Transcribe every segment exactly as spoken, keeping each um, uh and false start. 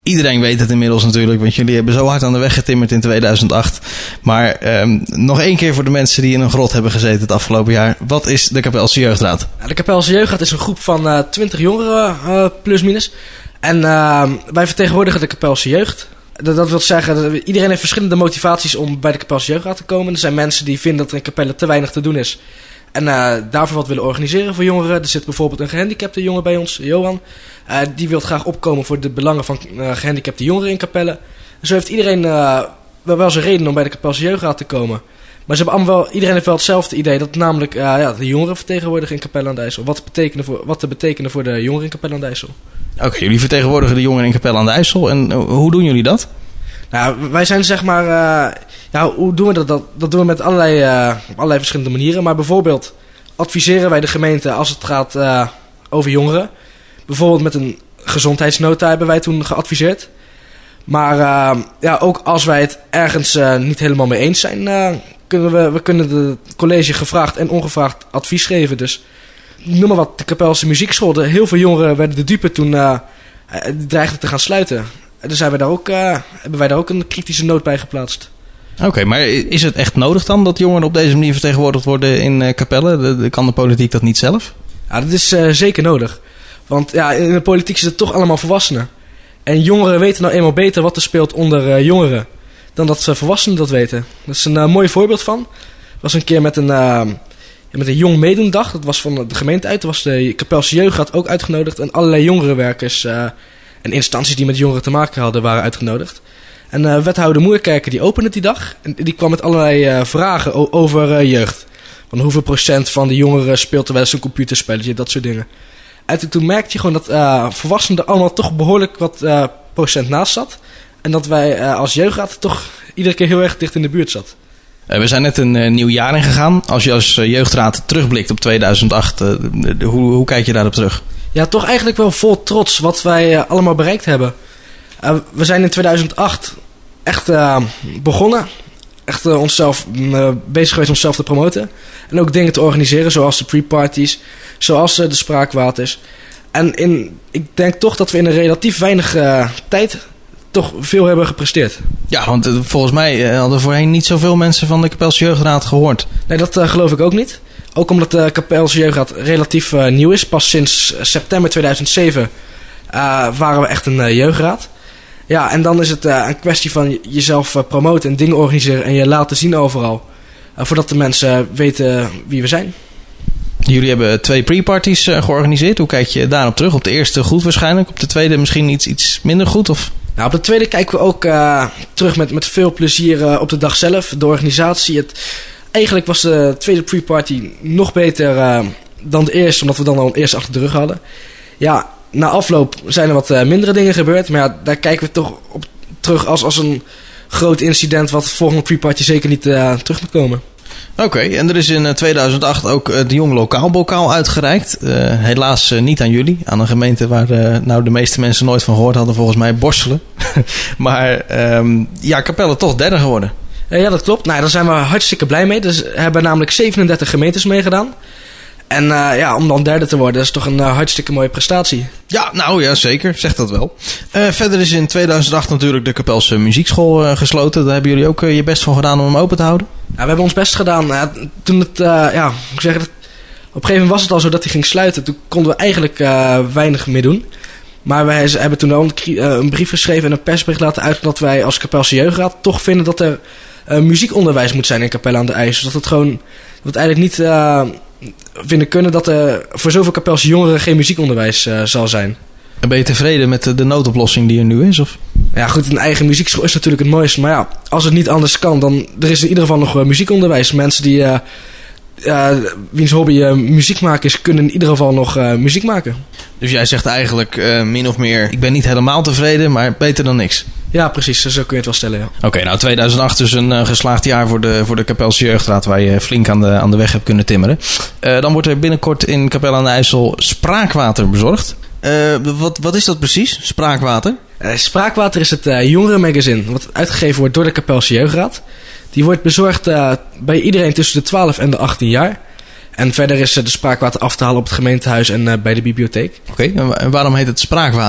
Iedereen weet het inmiddels natuurlijk, want jullie hebben zo hard aan de weg getimmerd in tweeduizend acht. Maar um, nog één keer voor de mensen die in een grot hebben gezeten het afgelopen jaar. Wat is de Kapelse Jeugdraad? De Kapelse Jeugdraad is een groep van uh, twintig jongeren, uh, plus minus. En uh, wij vertegenwoordigen de Kapelse jeugd. Dat, dat wil zeggen, dat iedereen heeft verschillende motivaties om bij de Kapelse Jeugdraad te komen. Er zijn mensen die vinden dat er in Capelle te weinig te doen is. En uh, daarvoor wat willen organiseren voor jongeren. Er zit bijvoorbeeld een gehandicapte jongen bij ons, Johan. Uh, die wil graag opkomen voor de belangen van uh, gehandicapte jongeren in Capelle. En zo heeft iedereen uh, wel, wel zijn reden om bij de Kapelse Jeugdraad te komen. Maar ze hebben allemaal wel, iedereen heeft wel hetzelfde idee. Dat namelijk uh, ja, de jongeren vertegenwoordigen in Capelle aan de IJssel. Wat te betekenen voor, wat te betekenen voor de jongeren in Capelle aan de IJssel. Oké, okay, jullie vertegenwoordigen de jongeren in Capelle aan de IJssel. En uh, hoe doen jullie dat? Nou, wij zijn zeg maar... Uh, ja, hoe doen we dat? Dat, dat doen we met allerlei, uh, op allerlei verschillende manieren. Maar bijvoorbeeld adviseren wij de gemeente als het gaat uh, over jongeren. Bijvoorbeeld met een gezondheidsnota hebben wij toen geadviseerd. Maar uh, ja, ook als wij het ergens uh, niet helemaal mee eens zijn... Uh, kunnen we, we kunnen het college gevraagd en ongevraagd advies geven. Dus noem maar wat, de Kapelse muziekschool. De, heel veel jongeren werden de dupe toen uh, dreigden te gaan sluiten. En dus zijn we daar ook, uh, hebben wij daar ook een kritische noot bij geplaatst. Oké, okay, maar is het echt nodig dan dat jongeren op deze manier vertegenwoordigd worden in uh, Capelle? De, de, kan de politiek dat niet zelf? Ja, dat is uh, zeker nodig. Want ja, in de politiek zitten toch allemaal volwassenen. En jongeren weten nou eenmaal beter wat er speelt onder uh, jongeren dan dat uh, volwassenen dat weten. Dat is een uh, mooi voorbeeld van. Dat was een keer met een, uh, met een jong meedoendag. Dat was van de gemeente uit. Toen was de Kapelse Jeugdraad ook uitgenodigd. En allerlei jongerenwerkers uh, en instanties die met jongeren te maken hadden waren uitgenodigd. En uh, wethouder Moerkerken die opende die dag. En die kwam met allerlei uh, vragen o- over uh, jeugd. Van hoeveel procent van de jongeren speelt er wel eens een computerspelletje, dat soort dingen. En toen, toen merkte je gewoon dat uh, volwassenen er allemaal toch behoorlijk wat uh, procent naast zat. En dat wij uh, als jeugdraad toch iedere keer heel erg dicht in de buurt zat. Uh, we zijn net een uh, nieuw jaar ingegaan. Als je als uh, jeugdraad terugblikt op tweeduizend acht, uh, de, de, hoe, hoe kijk je daarop terug? Ja, toch eigenlijk wel vol trots wat wij uh, allemaal bereikt hebben. Uh, we zijn in tweeduizend acht echt uh, begonnen. Echt uh, onszelf, uh, bezig geweest onszelf te promoten. En ook dingen te organiseren, zoals de pre-parties, zoals uh, de spraakwaters. En in, ik denk toch dat we in een relatief weinig uh, tijd toch veel hebben gepresteerd. Ja, want uh, volgens mij uh, hadden voorheen niet zoveel mensen van de Kapelse Jeugdraad gehoord. Nee, dat uh, geloof ik ook niet. Ook omdat de Kapelse Jeugdraad relatief uh, nieuw is. Pas sinds september tweeduizend zeven uh, waren we echt een uh, jeugdraad. Ja, en dan is het uh, een kwestie van jezelf uh, promoten en dingen organiseren en je laten zien overal. Uh, voordat de mensen weten wie we zijn. Jullie hebben twee pre-parties uh, georganiseerd. Hoe kijk je daarop terug? Op de eerste goed waarschijnlijk. Op de tweede misschien iets, iets minder goed? Of? Nou, op de tweede kijken we ook uh, terug met, met veel plezier uh, op de dag zelf. De organisatie. Het, eigenlijk was de tweede pre-party nog beter uh, dan de eerste. Omdat we dan al een eerste achter de rug hadden. Ja, na afloop zijn er wat uh, mindere dingen gebeurd. Maar ja, daar kijken we toch op terug als, als een groot incident. Wat volgende pre-party zeker niet uh, terug moet komen. Oké, okay, en er is in tweeduizend acht ook uh, de Jong Lokaal Bokaal uitgereikt. Uh, helaas uh, niet aan jullie. Aan een gemeente waar uh, nou de meeste mensen nooit van gehoord hadden. Volgens mij Borselen. maar um, ja, Capelle toch derde geworden. Uh, ja, dat klopt. Nou, daar zijn we hartstikke blij mee. Dus er hebben namelijk zevenendertig gemeentes meegedaan. En uh, ja, om dan derde te worden, dat is toch een uh, hartstikke mooie prestatie. Ja, nou ja, zeker. Zeg dat wel. Uh, verder is in tweeduizend acht natuurlijk de Kapelse Muziekschool uh, gesloten. Daar hebben jullie ook uh, je best van gedaan om hem open te houden? Ja, we hebben ons best gedaan. Uh, toen het, uh, ja, ik zeg het, op een gegeven moment was het al zo dat hij ging sluiten. Toen konden we eigenlijk uh, weinig meer doen. Maar wij hebben toen al een, uh, een brief geschreven en een persbericht laten uit dat wij als Kapelse Jeugdraad toch vinden dat er uh, muziekonderwijs moet zijn in Capelle aan de IJssel. Dat het gewoon, dat we het eigenlijk niet uh, vinden kunnen dat er voor zoveel Kapelse jongeren geen muziekonderwijs uh, zal zijn. En ben je tevreden met de, de noodoplossing die er nu is? Of? Ja goed, een eigen muziekschool is natuurlijk het mooiste. Maar ja, als het niet anders kan, dan er is in ieder geval nog uh, muziekonderwijs. Mensen die, uh, uh, wiens hobby uh, muziek maken is, kunnen in ieder geval nog uh, muziek maken. Dus jij zegt eigenlijk uh, min of meer, ik ben niet helemaal tevreden, maar beter dan niks. Ja, precies. Zo kun je het wel stellen, ja. Oké, okay, nou tweeduizend acht is een uh, geslaagd jaar voor de, voor de Kapelse Jeugdraad, waar je flink aan de, aan de weg hebt kunnen timmeren. Uh, dan wordt er binnenkort in Capelle aan de IJssel spraakwater bezorgd. Uh, wat, wat is dat precies, spraakwater? Uh, spraakwater is het uh, jongerenmagazine, wat uitgegeven wordt door de Kapelse Jeugdraad. Die wordt bezorgd uh, bij iedereen tussen de twaalf en de achttien jaar. En verder is uh, de spraakwater af te halen op het gemeentehuis en uh, bij de bibliotheek. Oké, okay, en waarom heet het spraakwater?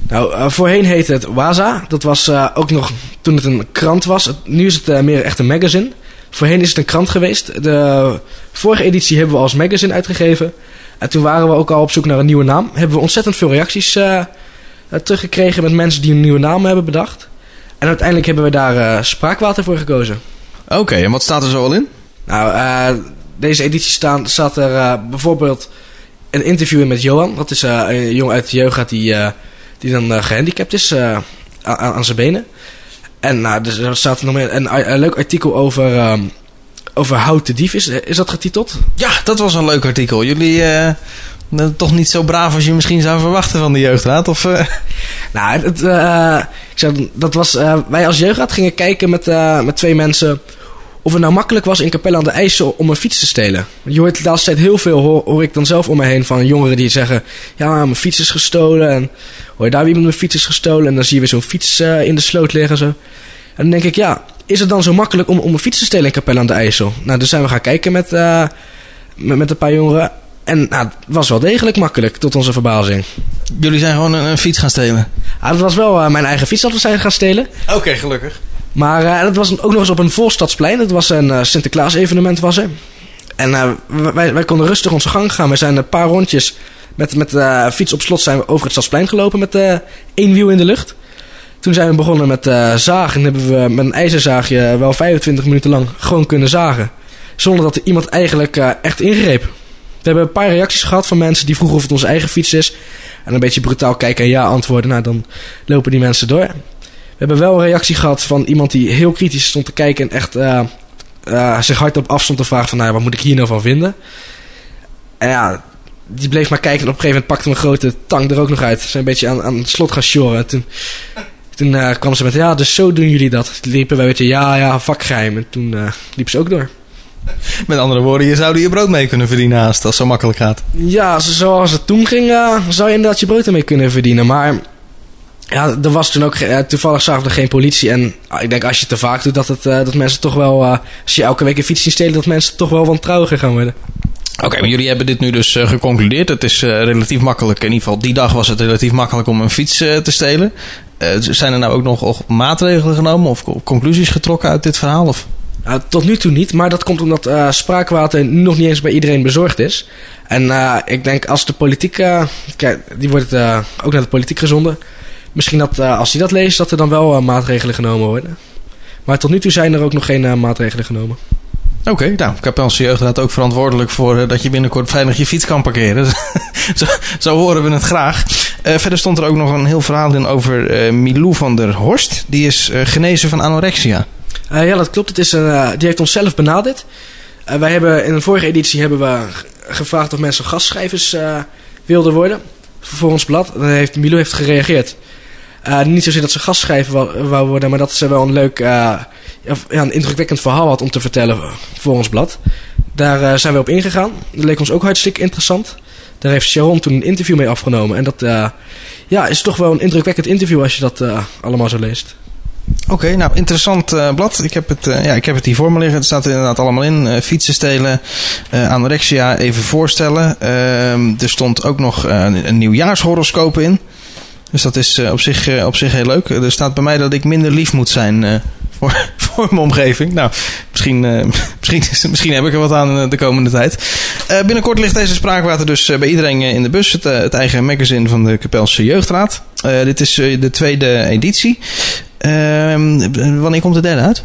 Nou, uh, voorheen heette het Waza. Dat was uh, ook nog toen het een krant was. Het, nu is het uh, meer echt een magazine. Voorheen is het een krant geweest. De vorige editie hebben we als magazine uitgegeven. En toen waren we ook al op zoek naar een nieuwe naam. Hebben we ontzettend veel reacties uh, uh, teruggekregen met mensen die een nieuwe naam hebben bedacht. En uiteindelijk hebben we daar uh, Spraakwater voor gekozen. Oké, okay, en wat staat er zo al in? Nou, uh, deze editie staan, staat er uh, bijvoorbeeld een interview in met Johan. Dat is uh, een jongen uit de jeugd die, uh, die dan uh, gehandicapt is uh, aan, aan zijn benen. En nou, dus er staat er nog meer een, een, een leuk artikel over, um, over Hout de Dief. Is, is dat getiteld? Ja, dat was een leuk artikel. Jullie uh, toch niet zo braaf als je misschien zou verwachten van de jeugdraad? Of, uh... Nou, het, uh, ik zou, dat was, uh, wij als jeugdraad gingen kijken met, uh, met twee mensen of het nou makkelijk was in Capelle aan de IJssel om een fiets te stelen. Je hoort de laatste tijd heel veel, hoor, hoor ik dan zelf om me heen, van jongeren die zeggen, ja, mijn fiets is gestolen. En hoor je daar wie met mijn fiets is gestolen. En dan zie je weer zo'n fiets uh, in de sloot liggen. Zo. En dan denk ik, ja, is het dan zo makkelijk om, om een fiets te stelen in Capelle aan de IJssel? Nou, dus zijn we gaan kijken met, uh, met, met een paar jongeren. En nou, het was wel degelijk makkelijk, tot onze verbazing. Jullie zijn gewoon een, een fiets gaan stelen? Ja, dat was wel uh, mijn eigen fiets dat we zijn gaan stelen. Oké, okay, gelukkig. Maar uh, dat was ook nog eens op een volstadsplein. Dat was een uh, Sinterklaas evenement was er. En uh, wij, wij konden rustig onze gang gaan. We zijn een paar rondjes met, met uh, fiets op slot zijn we over het stadsplein gelopen met uh, één wiel in de lucht. Toen zijn we begonnen met uh, zagen. En hebben we met een ijzerzaagje wel vijfentwintig minuten lang gewoon kunnen zagen. Zonder dat er iemand eigenlijk uh, echt ingreep. We hebben een paar reacties gehad van mensen die vroegen of het onze eigen fiets is. En een beetje brutaal kijken en ja antwoorden. Nou, dan lopen die mensen door. We hebben wel een reactie gehad van iemand die heel kritisch stond te kijken en echt uh, uh, zich hardop af stond te vragen van, nou, wat moet ik hier nou van vinden? En ja, die bleef maar kijken en op een gegeven moment pakte een grote tang er ook nog uit. Ze zijn een beetje aan, aan het slot gaan sjoren. Toen, toen uh, kwam ze met, ja, dus zo doen jullie dat. Toen liepen wij, weet je, ja, ja, vakgeheim. En toen uh, liepen ze ook door. Met andere woorden, je zou er je brood mee kunnen verdienen haast, als het zo makkelijk gaat. Ja, zoals het toen ging, uh, zou je inderdaad je brood ermee kunnen verdienen. Maar ja, er was toen ook, uh, toevallig zagen we er geen politie. En uh, ik denk als je het te vaak doet, dat, het, uh, dat mensen toch wel, uh, als je elke week een fiets ziet stelen, dat mensen toch wel wantrouwiger gaan worden. Oké, okay, maar jullie hebben dit nu dus uh, geconcludeerd. Het is uh, relatief makkelijk, in ieder geval die dag was het relatief makkelijk om een fiets uh, te stelen. Uh, zijn er nou ook nog maatregelen genomen of conclusies getrokken uit dit verhaal? Of? Uh, tot nu toe niet, maar dat komt omdat uh, Spraakwater nu nog niet eens bij iedereen bezorgd is. En uh, ik denk als de politiek, uh, kijk, die wordt uh, ook naar de politiek gezonden. Misschien dat uh, als die dat leest, dat er dan wel uh, maatregelen genomen worden. Maar tot nu toe zijn er ook nog geen uh, maatregelen genomen. Oké, okay, nou, Capelse Jeugdraad ook verantwoordelijk voor uh, dat je binnenkort veilig je fiets kan parkeren. zo, zo horen we het graag. Uh, verder stond er ook nog een heel verhaal in over uh, Milou van der Horst. Die is uh, genezen van anorexia. Uh, ja, dat klopt. Het is een, uh, die heeft ons zelf benaderd. Uh, wij hebben in een vorige editie hebben we gevraagd of mensen gastschrijvers uh, wilden worden voor ons blad. Dan heeft Milou heeft gereageerd. Uh, niet zozeer dat ze gastschrijver wou, wou worden, maar dat ze wel een leuk, uh, ja, een indrukwekkend verhaal had om te vertellen voor ons blad. Daar uh, zijn we op ingegaan. Dat leek ons ook hartstikke interessant. Daar heeft Sharon toen een interview mee afgenomen. En dat uh, ja, is toch wel een indrukwekkend interview als je dat uh, allemaal zo leest. Oké, okay, nou, interessant uh, blad. Ik heb, het, uh, ja, ik heb het hier voor me liggen. Het staat er inderdaad allemaal in. Uh, fietsen stelen, uh, anorexia, even voorstellen. Uh, er stond ook nog uh, een nieuwjaarshoroscoop in. Dus dat is uh, op, zich, uh, op zich heel leuk. Er staat bij mij dat ik minder lief moet zijn uh, voor, voor mijn omgeving. Nou, misschien, uh, misschien, misschien heb ik er wat aan de komende tijd. Uh, binnenkort ligt deze Spraakwater dus uh, bij iedereen uh, in de bus. Het, uh, het eigen magazine van de Capelse Jeugdraad. Uh, dit is uh, de tweede editie. Uh, wanneer komt de derde uit?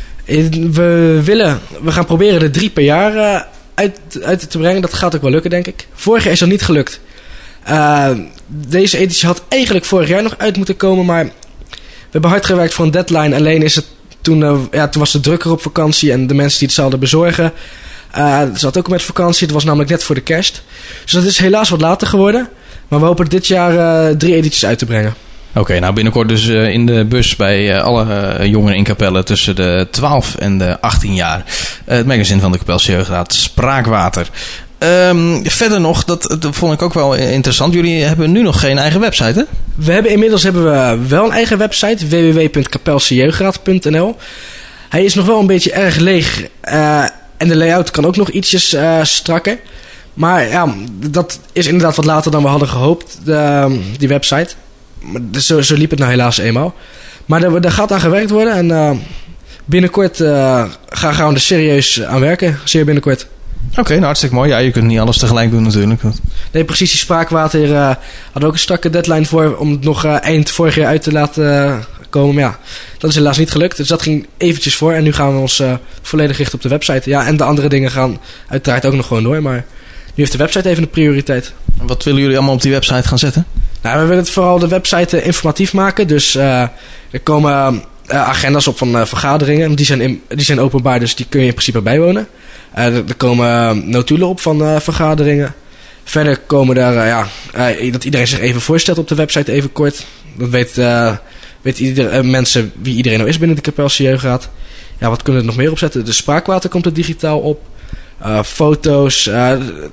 We willen, we gaan proberen er drie per jaar uh, uit, uit te brengen. Dat gaat ook wel lukken, denk ik. Vorig jaar is dat niet gelukt. Uh, deze editie had eigenlijk vorig jaar nog uit moeten komen, maar we hebben hard gewerkt voor een deadline. Alleen is het toen, uh, ja, toen was de drukker op vakantie en de mensen die het zouden bezorgen, uh, zat ook met vakantie. Het was namelijk net voor de kerst. Dus dat is helaas wat later geworden. Maar we hopen dit jaar uh, drie edities uit te brengen. Oké, okay, nou binnenkort dus uh, in de bus bij uh, alle uh, jongeren in Capelle tussen de twaalf en de achttien jaar. Uh, het magazine van de Capelse Jeugdraad, Spraakwater. Um, verder nog, dat, dat vond ik ook wel interessant. Jullie hebben nu nog geen eigen website, hè? We hebben inmiddels hebben we wel een eigen website, w w w punt capelsejeugdraad punt n l. Hij is nog wel een beetje erg leeg uh, en de layout kan ook nog ietsjes uh, strakker. Maar ja, dat is inderdaad wat later dan we hadden gehoopt, de, die website. maar zo, zo liep het nou helaas eenmaal. Maar er, er gaat aan gewerkt worden. En uh, binnenkort uh, gaan, gaan we er serieus aan werken. Zeer binnenkort. Oké, okay, nou hartstikke mooi. Ja, je kunt niet alles tegelijk doen natuurlijk. Nee, precies. Die spraakwater uh, had ook een strakke deadline voor om het nog uh, eind vorig jaar uit te laten uh, komen. Maar ja, dat is helaas niet gelukt. Dus dat ging eventjes voor. En nu gaan we ons uh, volledig richten op de website. Ja, en de andere dingen gaan uiteraard ook nog gewoon door. Maar nu heeft de website even de prioriteit. En wat willen jullie allemaal op die website gaan zetten? Nou, we willen het vooral de website uh, informatief maken. Dus uh, er komen uh, agenda's op van uh, vergaderingen. Die zijn, in, die zijn openbaar, dus die kun je in principe bijwonen. Uh, er, er komen uh, notulen op van uh, vergaderingen. Verder komen er, uh, ja, uh, dat iedereen zich even voorstelt op de website, even kort. Dat weet, uh, weet ieder, uh, mensen wie iedereen nou is binnen de Kapelse Jeugdraad. Ja, wat kunnen we er nog meer op zetten? De spraakwater komt er digitaal op. Uh, foto's. Uh,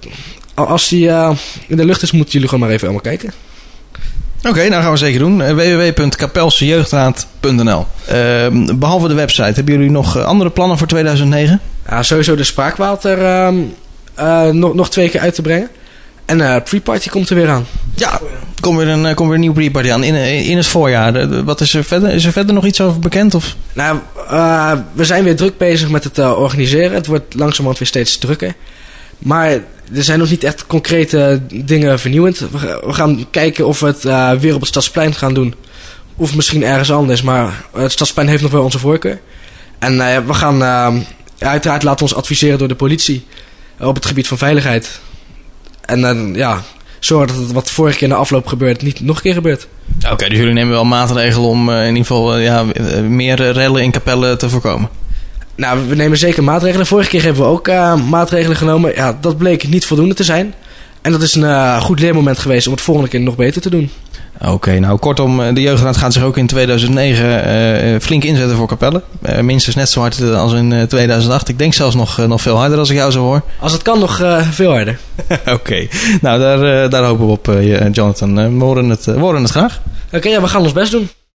als die uh, in de lucht is, moeten jullie gewoon maar even allemaal kijken. Oké, okay, nou gaan we zeker doen. w w w punt kapelse jeugdraad punt n l. Uh, behalve de website, hebben jullie nog andere plannen voor tweeduizend negen? Ja, sowieso de spraakwater uh, uh, nog, nog twee keer uit te brengen. En uh, pre-party komt er weer aan. Ja, er komt weer een, komt weer een nieuw pre-party aan in, in het voorjaar. Wat is er verder? Is er verder nog iets over bekend? Of? Nou, uh, we zijn weer druk bezig met het uh, organiseren. Het wordt langzamerhand weer steeds drukker. Maar er zijn nog niet echt concrete dingen vernieuwend. We gaan kijken of we het uh, weer op het Stadsplein gaan doen. Of misschien ergens anders. Maar het Stadsplein heeft nog wel onze voorkeur. En uh, we gaan uh, uiteraard laten ons adviseren door de politie. Uh, op het gebied van veiligheid. En uh, ja, zorgen dat het wat vorige keer in de afloop gebeurt niet nog een keer gebeurt. Oké, okay, dus jullie nemen wel maatregelen om uh, in ieder geval uh, ja, meer rellen in Capelle te voorkomen. Nou, we nemen zeker maatregelen. Vorige keer hebben we ook uh, maatregelen genomen. Ja, dat bleek niet voldoende te zijn. En dat is een uh, goed leermoment geweest om het volgende keer nog beter te doen. Oké, okay, nou kortom, de Jeugdraad gaat zich ook in tweeduizend negen uh, flink inzetten voor Capelle. Uh, minstens net zo hard als in uh, tweeduizend acht. Ik denk zelfs nog, uh, nog veel harder als ik jou zo hoor. Als het kan, nog uh, veel harder. Oké, okay. Nou daar, uh, daar hopen we op, uh, Jonathan. Uh, we horen het, uh, we horen het graag. Oké, okay, ja, we gaan ons best doen.